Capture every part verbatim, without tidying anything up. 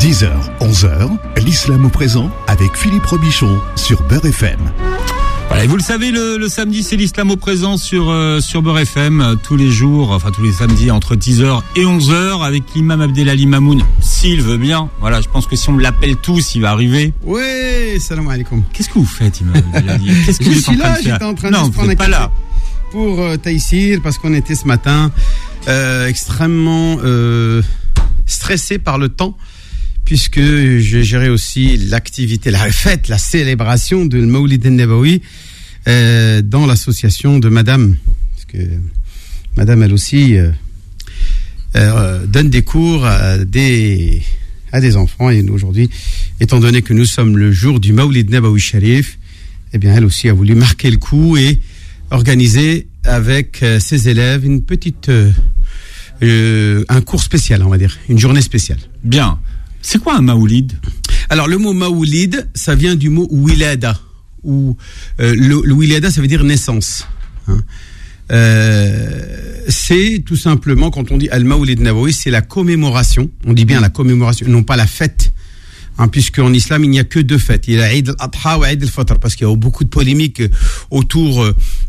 dix heures, onze heures, l'islam au présent avec Philippe Robichon sur Beurre F M. Voilà, et vous le savez, le, le samedi, c'est l'islam au présent sur, euh, sur Beurre F M, euh, tous les jours, enfin tous les samedis entre dix heures et onze heures, avec l'imam Abdelali Mamoun, s'il veut bien. Voilà, je pense que si on l'appelle tous, il va arriver. Oui, salam alaikum. Qu'est-ce que vous faites, imam Abdelali? Qu'est-ce que je vous êtes suis en train là, de faire? j'étais en train non, de se prendre vous un êtes pas café là. Pour euh, Taïsir, parce qu'on était ce matin euh, extrêmement euh, stressé par le temps, puisque je gérais aussi l'activité, la fête, la célébration de Maoulid al-Nabawi euh, dans l'association de Madame, parce que Madame elle aussi euh, euh, donne des cours à des à des enfants, et aujourd'hui, étant donné que nous sommes le jour du Maoulid Nabawi Sharif, eh bien elle aussi a voulu marquer le coup et organiser avec euh, ses élèves une petite euh, euh, un cours spécial, on va dire, une journée spéciale. Bien. C'est quoi un maoulid? Alors le mot maoulid, ça vient du mot wilada, ou euh, le, le wilada, ça veut dire naissance. Hein. Euh, c'est tout simplement, quand on dit al-Maoulid Nabawi, c'est la commémoration. On dit bien la commémoration, non pas la fête. Hein, puisqu'en islam, il n'y a que deux fêtes. Il y a Eid al-Adha ou Eid al-Fitr, parce qu'il y a beaucoup de polémiques autour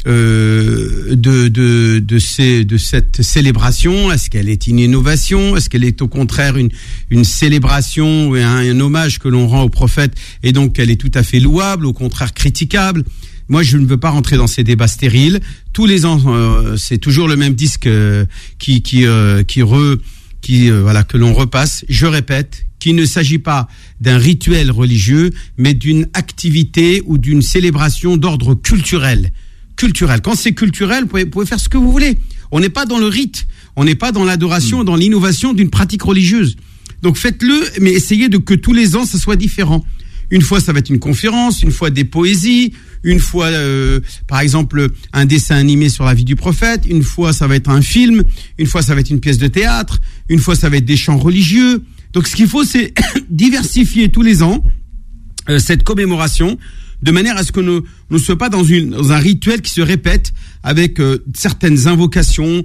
euh, de, de, de, ces, de cette célébration. Est-ce qu'elle est une innovation? Est-ce qu'elle est au contraire une, une célébration, un, un hommage que l'on rend au prophète, et donc qu'elle est tout à fait louable, au contraire critiquable? Moi, je ne veux pas rentrer dans ces débats stériles. Tous les ans, euh, c'est toujours le même disque euh, qui, qui, euh, qui, re, qui euh, voilà, que l'on repasse. Je répète, qu'il ne s'agit pas d'un rituel religieux, mais d'une activité ou d'une célébration d'ordre culturel. Culturel. Quand c'est culturel, vous pouvez, vous pouvez faire ce que vous voulez. On n'est pas dans le rite, on n'est pas dans l'adoration, mmh. dans l'innovation d'une pratique religieuse. Donc faites-le, mais essayez de que tous les ans, ça soit différent. Une fois, ça va être une conférence, une fois des poésies, une fois, euh, par exemple, un dessin animé sur la vie du prophète, une fois, ça va être un film, une fois, ça va être une pièce de théâtre, une fois, ça va être des chants religieux. Donc, ce qu'il faut, c'est diversifier tous les ans euh, cette commémoration, de manière à ce que nous ne soyons pas dans, une, dans un rituel qui se répète avec euh, certaines invocations,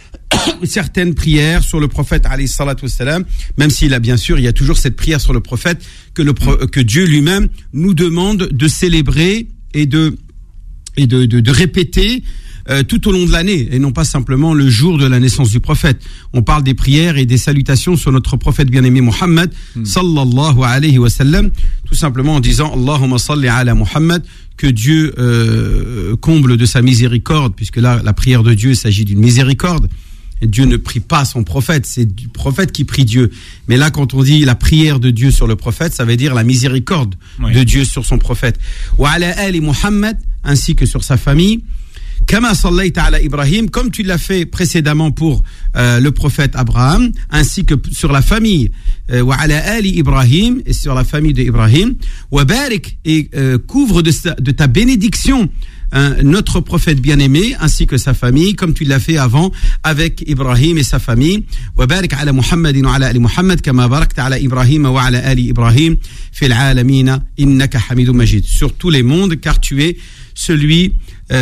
certaines prières sur le prophète alayhi salatu wassalam, même s'il a bien sûr, il y a toujours cette prière sur le prophète que, le, que Dieu lui-même nous demande de célébrer et de, et de, de, de répéter euh, tout au long de l'année, et non pas simplement le jour de la naissance du prophète. On parle des prières et des salutations sur notre prophète bien-aimé Muhammad mm. sallallahu alayhi wa sallam, tout simplement en disant Allahumma salli ala Muhammad, que Dieu euh, comble de sa miséricorde, puisque là, la prière de Dieu, il s'agit d'une miséricorde. Et Dieu ne prie pas son prophète, c'est du prophète qui prie Dieu. Mais là, quand on dit la prière de Dieu sur le prophète, ça veut dire la miséricorde oui. de Dieu sur son prophète. Wa ala ali Muhammad, ainsi que sur sa famille. Kama sallaita ala Ibrahim, comme tu l'as fait précédemment pour euh, le prophète Abraham, ainsi que sur la famille. Wa ala ali Ibrahim, et sur la famille d'Ibrahim. Wa barik, et euh, couvre de, sa, de ta bénédiction Hein, notre prophète bien-aimé ainsi que sa famille, comme tu l'as fait avant avec Ibrahim et sa famille. Wa barik ala Muhammadin wa ala ali Muhammad kama barakta ala Ibrahim wa ala ali Ibrahim fil alamina innaka hamidun majid, sur tous les mondes, car tu es celui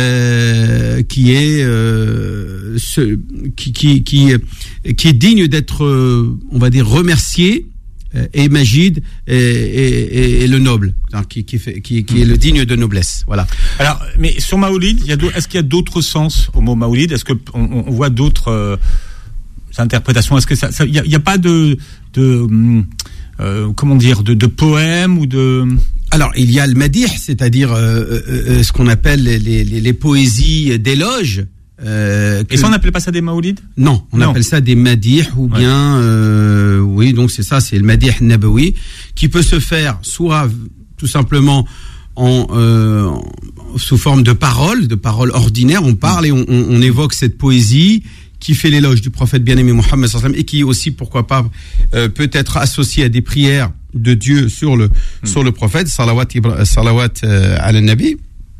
euh, qui est euh, ce, qui, qui qui qui est digne d'être euh, on va dire remercié, et Majid et, et, et le noble, qui, qui, fait, qui, qui est le digne de noblesse. Voilà. Alors, mais sur Maoulid, il y a est-ce qu'il y a d'autres sens au mot Maoulid? Est-ce qu'on on voit d'autres euh, interprétations? Est-ce que ça, il n'y a, a pas de, de euh, comment dire, de, de poèmes ou de... Alors, il y a le madih, c'est-à-dire euh, euh, ce qu'on appelle les, les, les poésies d'éloge. Euh, que... Et ça, on n'appelle pas ça des maoulides? Non, on non. appelle ça des madih, ou ouais. bien, euh, oui, donc c'est ça, c'est le madih nabawi, qui peut se faire soit tout simplement en, euh, sous forme de paroles, de paroles ordinaires, on parle et on, on, on évoque cette poésie qui fait l'éloge du prophète bien-aimé Mohammed sallallahu alayhi wa sallam, et qui aussi, pourquoi pas, euh, peut être associée à des prières de Dieu sur le, hmm. sur le prophète, salawat, salawat euh, ala nabi,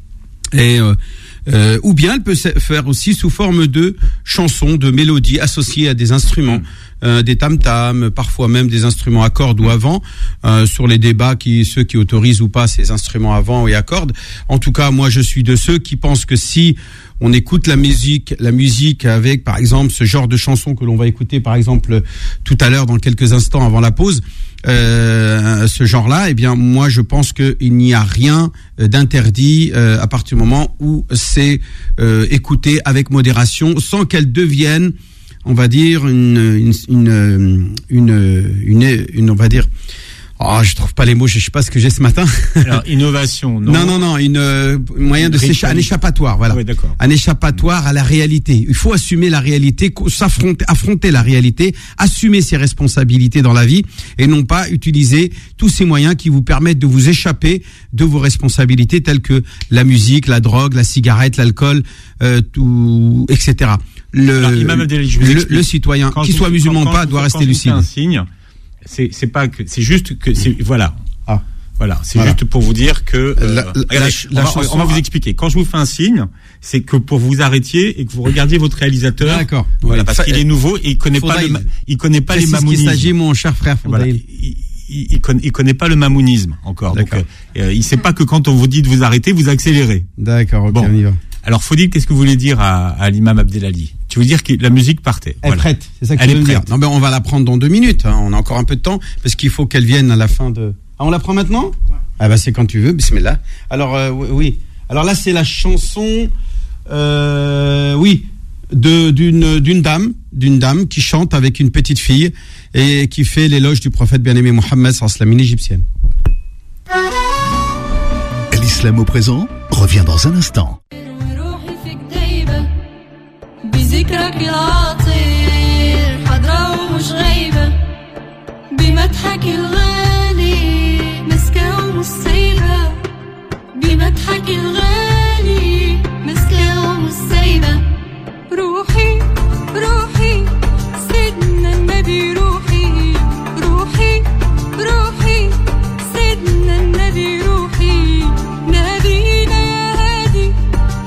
et euh, Euh, ou bien elle peut se faire aussi sous forme de chansons, de mélodies associées à des instruments, euh, des tam-tams, parfois même des instruments à cordes ou à vent, euh, sur les débats qui ceux qui autorisent ou pas ces instruments à vent et à cordes. En tout cas, moi je suis de ceux qui pensent que si on écoute la musique, la musique avec par exemple ce genre de chansons que l'on va écouter par exemple tout à l'heure dans quelques instants avant la pause, euh, ce genre-là, eh bien, moi, je pense qu'il n'y a rien d'interdit euh, à partir du moment où c'est euh, écouté avec modération, sans qu'elle devienne, on va dire, une, une, une, une, une, une on va dire. Oh, je trouve pas les mots, je sais pas ce que j'ai ce matin. Alors, innovation, non? Non, non, non, une, euh, moyen de s'échapper, un échappatoire, voilà. Oui, d'accord. Un échappatoire à la réalité. Il faut assumer la réalité, s'affronter, affronter la réalité, assumer ses responsabilités dans la vie et non pas utiliser tous ces moyens qui vous permettent de vous échapper de vos responsabilités telles que la musique, la drogue, la cigarette, l'alcool, euh, tout, et cetera. Le, Alors, Imam Abdelali, je vous le, le citoyen, qu'il soit musulman ou pas, doit rester lucide. Un signe. C'est, c'est pas que, c'est juste que, c'est, voilà. Ah. Voilà. C'est Voilà. juste pour vous dire que, euh, La- la- regardez, la on, va, chanson on va vous a- expliquer. Quand je vous fais un signe, c'est que pour vous arrêtiez et que vous regardiez votre réalisateur. D'accord. Voilà, Oui. parce Ça, qu'il est nouveau et il connaît faudra pas le, il- ma- il connaît pas C'est les ce qu'il mamounismes. s'agit, mon cher frère. Voilà. Faudra- Il, il, il, connaît, il connaît pas le mamounisme encore. Donc, D'accord. euh, il sait pas que quand on vous dit de vous arrêter, vous accélérez. D'accord, ok, Bon. on y va. Alors, faut dire, qu'est-ce que vous voulez dire à, à l'imam Abdelali? Tu veux dire que la musique partait? Elle est Voilà. prête, c'est ça que Elle tu veux est me dire. prête. Non, mais on va la prendre dans deux minutes. Hein. On a encore un peu de temps parce qu'il faut qu'elle vienne à la fin de. Ah, on la prend maintenant? Ouais. Ah bah c'est quand tu veux. Bismillah. Alors euh, oui. Alors là c'est la chanson, euh, oui, de d'une d'une dame, d'une dame qui chante avec une petite fille et qui fait l'éloge du prophète bien-aimé Mohammed sallallahu alayhi wa sallam, une égyptienne. L'islam au présent revient dans un instant. روحي فيك دايبة بذكرك العطير حاضرة ومش غايبة بمدحك الغالي مسكة ومش سايبة بمدحك الغالي مسكة ومش سايبة روحي روحي سيدنا النبي روحي روحي روحي سيدنا النبي روحي نبينا يا هادي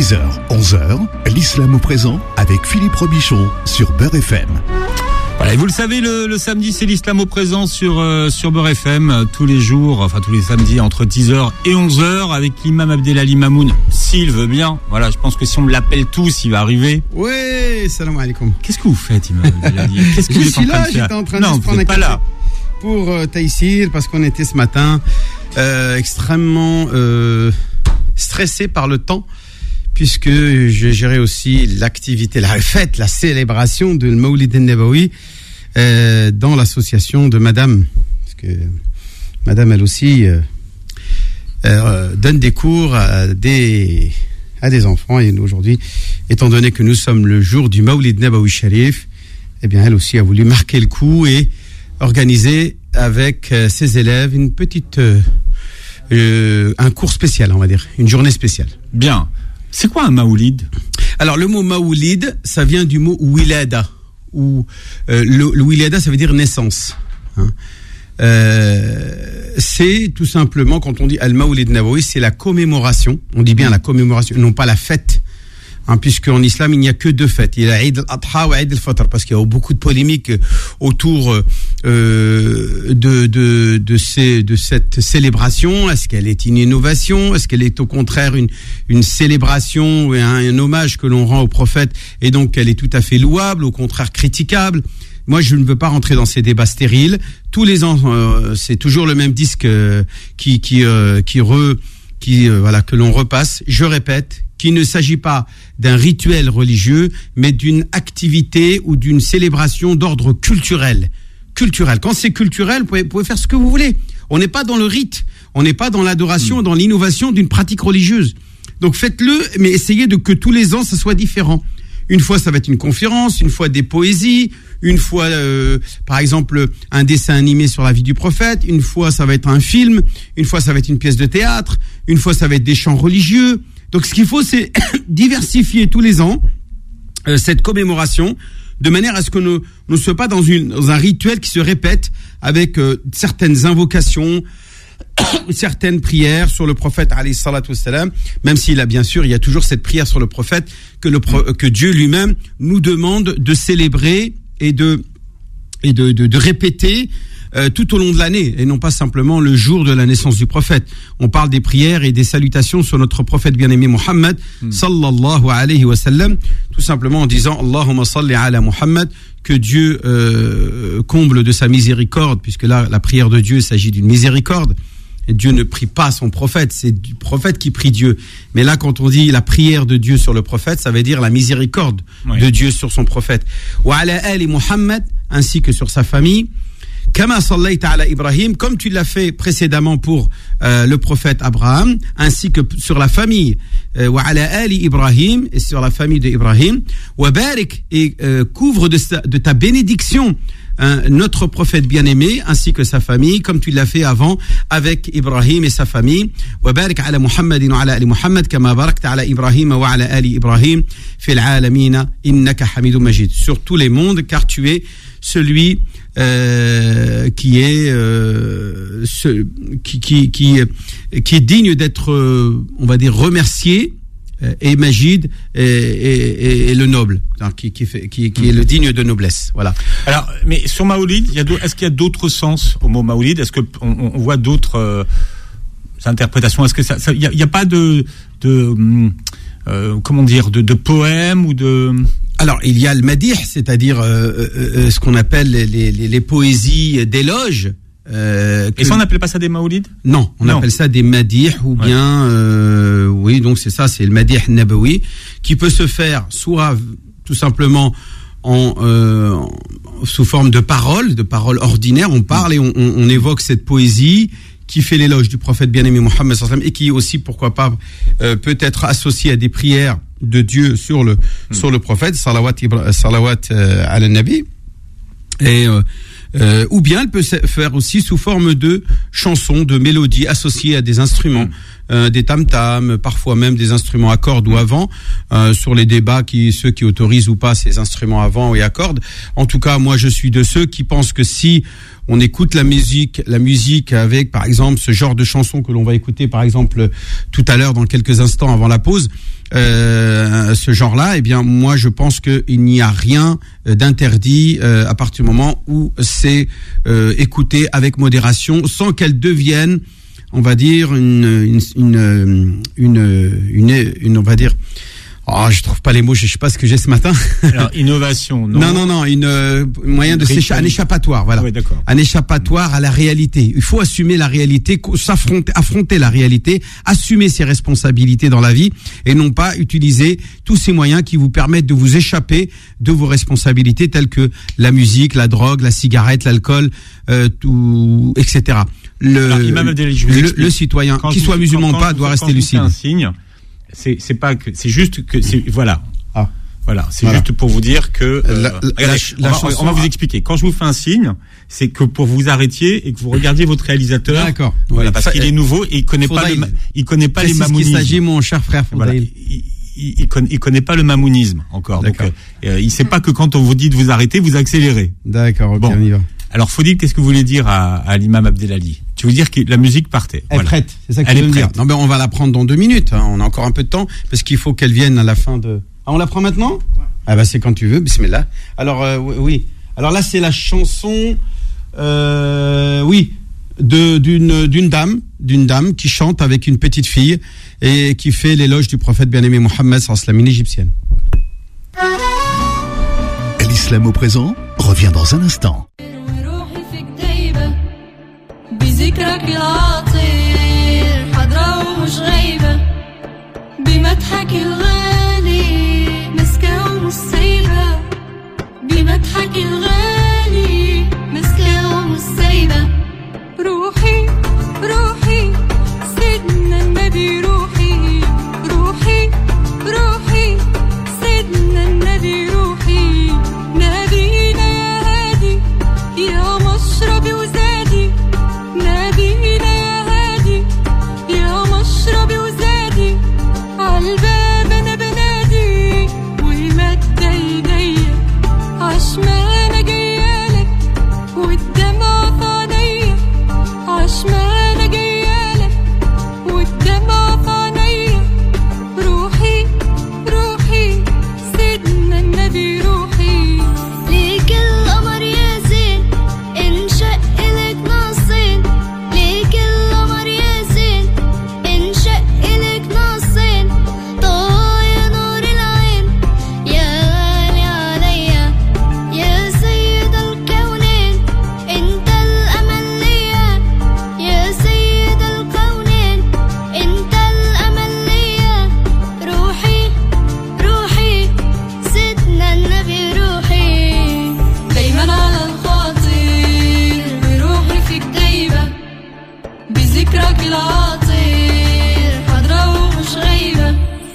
dix heures, onze heures, l'islam au présent avec Philippe Robichon sur Beurre F M. Voilà, et vous le savez, le, le samedi, c'est l'islam au présent sur euh, sur Beurre F M, euh, tous les jours, enfin tous les samedis entre dix heures et onze heures avec l'imam Abdelali Mamoun, s'il veut bien. Voilà, je pense que si on l'appelle tous, il va arriver. Ouais, salam alaikum. Qu'est-ce que vous faites, imam Abdelali? Qu'est-ce que Je vous êtes suis en train là, de faire? j'étais en train non, de se vous prendre un n'êtes pas café là. pour euh, Taïsir, parce qu'on était ce matin euh, extrêmement euh, stressé par le temps, puisque je gérais aussi l'activité, la fête, la célébration de Maoulid al-Nabawi euh, dans l'association de Madame, parce que Madame elle aussi euh, euh, donne des cours à des à des enfants, et aujourd'hui, étant donné que nous sommes le jour du Maoulid Nabawi Sharif, eh bien elle aussi a voulu marquer le coup et organiser avec euh, ses élèves une petite euh, euh, un cours spécial, on va dire, une journée spéciale. Bien. C'est quoi un maoulid? Alors le mot maoulid, ça vient du mot wilada, ou euh, le, le wilada, ça veut dire naissance. Hein. Euh, c'est tout simplement, quand on dit al-Maoulid Nabawi, c'est la commémoration. On dit bien la commémoration, non pas la fête. Hein, puisqu'en islam, il n'y a que deux fêtes. Il y a Eid al-Adha et Eid al-Fitr, parce qu'il y a beaucoup de polémiques autour euh, de, de, de, ces, de cette célébration. Est-ce qu'elle est une innovation? Est-ce qu'elle est au contraire une, une célébration et un, un hommage que l'on rend au prophète, et donc elle est tout à fait louable, au contraire critiquable? Moi, je ne veux pas rentrer dans ces débats stériles. Tous les ans, euh, c'est toujours le même disque euh, qui, qui, euh, qui, re, qui euh, voilà, que l'on repasse. Je répète, qu'il ne s'agit pas d'un rituel religieux, mais d'une activité ou d'une célébration d'ordre culturel. Culturel. Quand c'est culturel, vous pouvez, vous pouvez faire ce que vous voulez. On n'est pas dans le rite, on n'est pas dans l'adoration, dans l'innovation d'une pratique religieuse. Donc faites-le, mais essayez de que tous les ans, ça soit différent. Une fois, ça va être une conférence, une fois des poésies, une fois, euh, par exemple, un dessin animé sur la vie du prophète, une fois, ça va être un film, une fois, ça va être une pièce de théâtre, une fois, ça va être des chants religieux. Donc, ce qu'il faut, c'est diversifier tous les ans euh, cette commémoration, de manière à ce que nous ne soyons pas dans, une, dans un rituel qui se répète avec euh, certaines invocations, certaines prières sur le prophète alayhi salatu wassalam, même s'il a bien sûr, il y a toujours cette prière sur le prophète que, le, que Dieu lui-même nous demande de célébrer et de, et de, de, de répéter euh, tout au long de l'année, et non pas simplement le jour de la naissance du prophète. On parle des prières et des salutations sur notre prophète bien-aimé Muhammad, mm. sallallahu alayhi wa sallam, tout simplement en disant Allahumma salli ala Muhammad, que Dieu euh, comble de sa miséricorde, puisque là, la prière de Dieu, il s'agit d'une miséricorde. Et Dieu ne prie pas son prophète, c'est du prophète qui prie Dieu. Mais là, quand on dit la prière de Dieu sur le prophète, ça veut dire la miséricorde oui. de Dieu sur son prophète. Wa ala ali Muhammad, ainsi que sur sa famille. Kama sallaita ala Ibrahim, comme tu l'as fait précédemment pour euh, le prophète Abraham, ainsi que sur la famille. Wa ala ali Ibrahim, et sur la famille d'Ibrahim. Wa barik, et euh, couvre de, sa, de ta bénédiction Hein, notre prophète bien-aimé ainsi que sa famille, comme tu l'as fait avant avec Ibrahim et sa famille. Wa barik ala Muhammadin wa ala ali Muhammad kama barakta ala Ibrahim wa ala ali Ibrahim fil alamina innaka Hamidum Majid. Sur tous les mondes, car tu es celui euh, qui est euh, ce, qui, qui qui qui est digne d'être, euh, on va dire, remercié, et Majid et, et, et le noble, qui, qui, fait, qui, qui est le digne de noblesse. Voilà. Alors, mais sur Maoulid, il y a est-ce qu'il y a d'autres sens au mot Maoulid? Est-ce que on, on voit d'autres euh, interprétations? Est-ce que ça, il y, y a pas de, de euh, comment dire, de, de poèmes ou de... Alors, il y a le madih, c'est-à-dire euh, euh, ce qu'on appelle les, les, les poésies d'éloge. Euh, que... Et ça, on n'appelle pas ça des maoulids? Non, on non. appelle ça des madih, ou ouais. bien, euh, oui, donc c'est ça, c'est le madih nabawi, qui peut se faire soit tout simplement en, euh, sous forme de paroles, de paroles ordinaires, on parle et on, on, on évoque cette poésie qui fait l'éloge du prophète bien-aimé Mohammed sallallahu alayhi wa sallam, et qui aussi, pourquoi pas, euh, peut être associée à des prières de Dieu sur le, hmm. sur le prophète, salawat, salawat euh, ala nabi, et euh, Euh, ou bien elle peut se faire aussi sous forme de chansons, de mélodies associées à des instruments, mmh. euh, des tam-tams, parfois même des instruments à cordes mmh. ou à vent, euh, sur les débats qui ceux qui autorisent ou pas ces instruments à vent et à cordes. En tout cas, moi je suis de ceux qui pensent que si on écoute la musique, la musique avec par exemple ce genre de chansons que l'on va écouter par exemple tout à l'heure dans quelques instants avant la pause, euh, ce genre-là, eh bien, moi, je pense qu'il n'y a rien d'interdit euh, à partir du moment où c'est euh, écouté avec modération, sans qu'elle devienne, on va dire, une, une, une, une, une, une on va dire. Oh, je trouve pas les mots, je sais pas ce que j'ai ce matin. Alors, innovation, non. Non, non, non, une euh, moyen de s'échapper, un échappatoire, voilà. Oui, d'accord. Un échappatoire à la réalité. Il faut assumer la réalité, s'affronter, affronter la réalité, assumer ses responsabilités dans la vie et non pas utiliser tous ces moyens qui vous permettent de vous échapper de vos responsabilités telles que la musique, la drogue, la cigarette, l'alcool, euh, tout, et cetera. Le, Alors, Imam Abdelali, je vous le, explique. le citoyen, Quand qu'il vous, soit musulman ou pas, vous, doit quand rester vous lucide. faites un signe. C'est, c'est pas que, c'est juste que, c'est, voilà. Ah. Voilà. C'est Voilà. juste pour vous dire que, euh, La- la- regardez, la- on, la va, chanson on va vous a- expliquer. Quand je vous fais un signe, c'est que pour vous arrêtiez et que vous regardiez votre réalisateur. D'accord. Voilà, Oui. parce Fa- qu'il est nouveau et il connaît pas Faudrait- le, ma- il connaît pas les Précise qu'il mamounismes. s'agit, mon cher frère Voilà. Foudaïl. Il, il, il, connaît, il connaît pas le mamounisme encore. Donc, D'accord. euh, il sait pas que quand on vous dit de vous arrêter, vous accélérez. D'accord, ok, Bon. on y va. Alors, Faudil, qu'est-ce que vous voulez dire à, à l'imam Abdelali? Tu veux dire que la musique partait? Elle est Voilà. prête, c'est ça que Elle tu est veux me dire. prête. Non, mais on va la prendre dans deux minutes. Hein. On a encore un peu de temps parce qu'il faut qu'elle vienne à la fin de. Ah, on la prend maintenant? Ouais. Ah bah c'est quand tu veux. Bismillah. Alors euh, oui. Alors là, c'est la chanson, euh, oui, de d'une d'une dame, d'une dame qui chante avec une petite fille et qui fait l'éloge du prophète bien-aimé Mohammed sallallahu alayhi wa sallam, une égyptienne. L'islam au présent revient dans un instant. وروحي فيك دايبة بذكرك العطير حاضرة ومش غايبة بمدحك الغالي مسكة ومش سايبة بمدحك الغالي مسكة ومش سايبة روحي روحي سيدنا النبي روحي روحي روحي سيدنا النبي روحي نبينا يا هادي يا مشربي وزادي نبينا يا هادي يا مشربي وزادي عالباب انا بنادي ومد ايديا عشمانة جايالك والدمع في عينيا عشمانة جايالك والدمع في عينيا روحي روحي سيدنا النبي روحي ليك القمر يا زين انشق لك نصين ليك القمر يا زين انشق لك نصين طايا نور العين يا غالي عليا يا سيد الكونين انت الامل ليا يا سيد الكونين انت الامل ليا روحي روحي سيدنا النبي روحي دايما على الخاطر بروحي فيك دايبة بذكرك العطير حاضرة ومش غايبة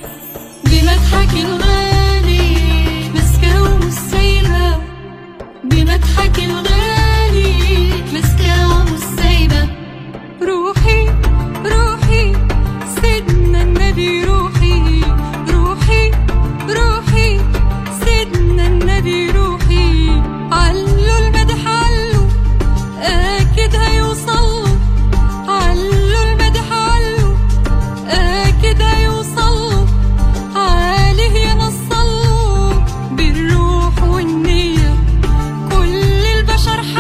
بمدحك الغالي مسكة ومش سايبة بمدحك الغالي مسكة ومش سايبة روحي روحي سيدنا النبي روحي روحي روحي سيدنا النبي روحي علو المدح علو أكيد هيوصل علو المدح علو أكيد هيوصل عليه ينصل بالروح والنية كل البشر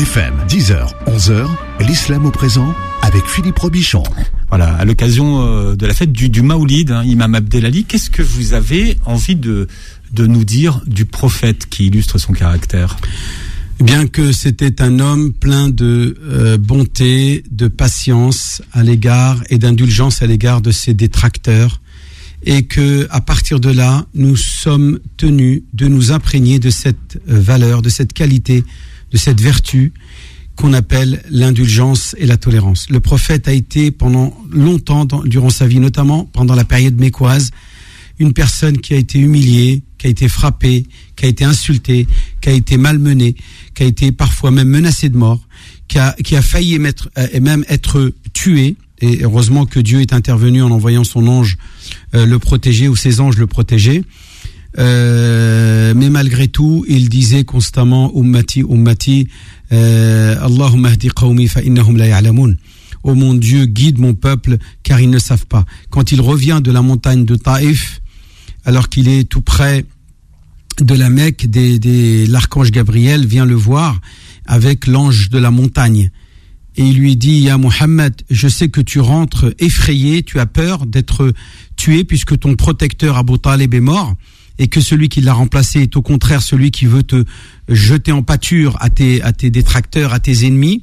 F M, dix heures, onze heures, l'islam au présent avec Philippe Robichon. Voilà, à l'occasion euh, de la fête du, du Maoulid, hein, Imam Abdelali, qu'est-ce que vous avez envie de, de nous dire du prophète qui illustre son caractère ? Bien que c'était un homme plein de euh, bonté, de patience à l'égard et d'indulgence à l'égard de ses détracteurs, et que à partir de là, nous sommes tenus de nous imprégner de cette valeur, de cette qualité, de cette vertu qu'on appelle l'indulgence et la tolérance. Le prophète a été pendant longtemps dans, durant sa vie, notamment pendant la période mécoise, une personne qui a été humiliée, qui a été frappée, qui a été insultée, qui a été malmenée, qui a été parfois même menacée de mort, qui a, qui a failli mettre, et même être tuée. Et heureusement que Dieu est intervenu en envoyant son ange euh, le protéger, ou ses anges le protéger. Euh, mais malgré tout, il disait constamment Ummati, Ummati, euh, Allahumma hdi qawmi fa innahum la ya'lamun. Oh mon Dieu, guide mon peuple car ils ne savent pas. Quand il revient de la montagne de Taïf, alors qu'il est tout près de la Mecque, des, des, l'archange Gabriel vient le voir avec l'ange de la montagne. Et il lui dit, Ya Muhammad, je sais que tu rentres effrayé, tu as peur d'être tué puisque ton protecteur Abu Talib est mort et que celui qui l'a remplacé est au contraire celui qui veut te jeter en pâture à tes, à tes détracteurs, à tes ennemis.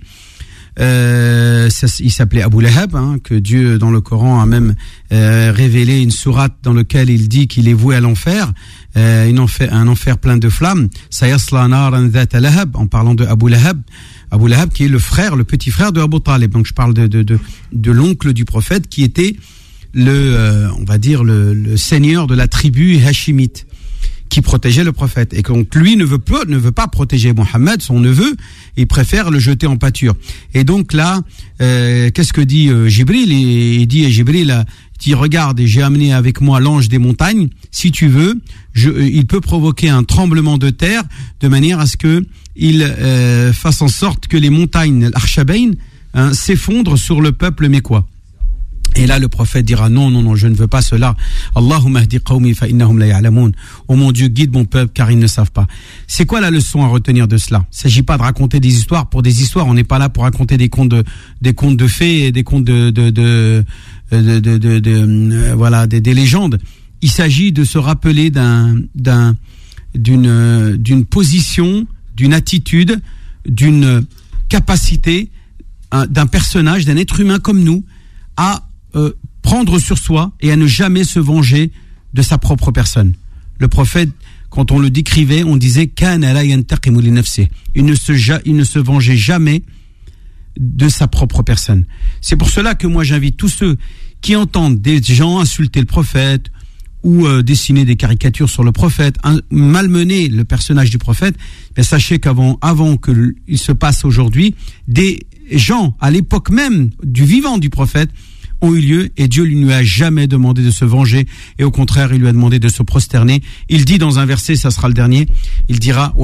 Euh, ça, il s'appelait Abu Lahab, hein, que Dieu dans le Coran a même euh, révélé une sourate dans laquelle il dit qu'il est voué à l'enfer, euh, un, enfer un enfer plein de flammes. Sayasla naran dhat lahab, en parlant de Abu Lahab. Abu Lahab qui est le frère, le petit frère de Abu Talib. Donc je parle de, de, de, de l'oncle du prophète qui était le, euh, on va dire le, le seigneur de la tribu hachimite, qui protégeait le prophète. Et donc lui ne veut pas, ne veut pas protéger Mohammed, son neveu, il préfère le jeter en pâture. Et donc là, euh, qu'est-ce que dit euh, Jibril ? il, il dit à Jibril, il dit, regarde, j'ai amené avec moi l'ange des montagnes, si tu veux, je, euh, il peut provoquer un tremblement de terre, de manière à ce que il euh, fasse en sorte que les montagnes, l'Arshabain, hein, s'effondrent sur le peuple mécois. Et là, le prophète dira, non, non, non, je ne veux pas cela. Allahumma hdi qawmi fa innahum la ya'lamun. Oh mon Dieu, guide mon peuple, car ils ne savent pas. C'est quoi la leçon à retenir de cela ? Il ne s'agit pas de raconter des histoires pour des histoires. On n'est pas là pour raconter des contes de, des contes de fées et des contes de, de, de, de, de, de, de, de euh, voilà, des, des légendes. Il s'agit de se rappeler d'un, d'un, d'une, d'une position, d'une attitude, d'une capacité, hein, d'un personnage, d'un être humain comme nous, à Euh, prendre sur soi et à ne jamais se venger de sa propre personne. Le prophète, quand on le décrivait, on disait kana la yantaqimu li nafsihi. Il ne se il ne se vengeait jamais de sa propre personne. C'est pour cela que moi j'invite tous ceux qui entendent des gens insulter le prophète ou euh, dessiner des caricatures sur le prophète, un, malmener le personnage du prophète, bien sachez qu'avant avant que l- il se passe aujourd'hui, des gens à l'époque même du vivant du prophète ont eu lieu et Dieu lui ne lui a jamais demandé de se venger et au contraire il lui a demandé de se prosterner. Il dit dans un verset, ça sera le dernier, il dira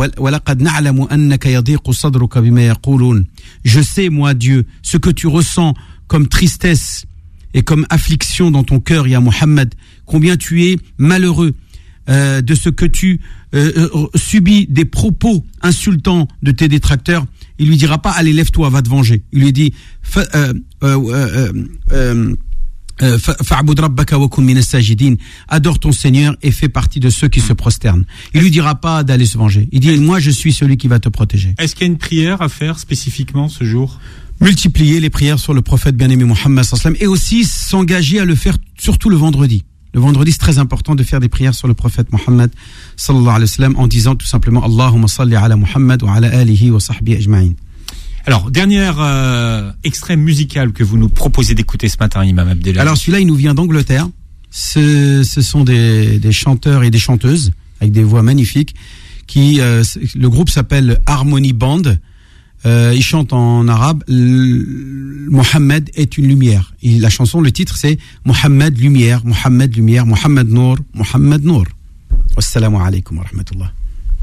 je sais moi Dieu ce que tu ressens comme tristesse et comme affliction dans ton cœur, ya Muhammad, combien tu es malheureux euh, de ce que tu euh, subis des propos insultants de tes détracteurs. Il lui dira pas, allez, lève-toi, va te venger. Il lui dit, euh, euh, euh, euh, fa'bud rabbaka wa kun minas sajidin. Adore ton Seigneur et fais partie de ceux qui se prosternent. Il lui dira pas d'aller se venger. Il dit, moi, je suis celui qui va te protéger. Est-ce qu'il y a une prière à faire spécifiquement ce jour ? Multiplier les prières sur le prophète bien-aimé Mohammed sallallahu alayhi wa sallam et aussi s'engager à le faire surtout le vendredi. Le vendredi, c'est très important de faire des prières sur le prophète Mohammed sallallahu alayhi wa sallam en disant tout simplement Allahumma salli ala Muhammad wa ala alihi wa sahbihi ajma'in. Alors, dernier euh, extrait musical que vous nous proposez d'écouter ce matin, Imam Abdelali. Alors, celui-là, il nous vient d'Angleterre. Ce, ce sont des, des chanteurs et des chanteuses avec des voix magnifiques. Qui, euh, le groupe s'appelle Harmony Band. Euh, ils chantent en arabe. Mohammed est une lumière. Et la chanson, le titre, c'est Mohammed lumière, Mohammed lumière, Mohammed Nour, Mohammed Nour. Wassalamu alaikum wa rahmatullah.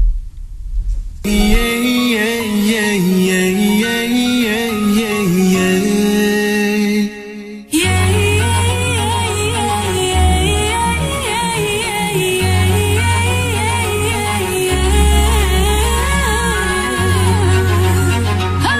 Yeah, yeah, yeah, yeah, yeah, yeah, yeah. Ha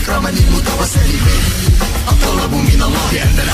إكراما للمتوسل به. الطلب من الله أن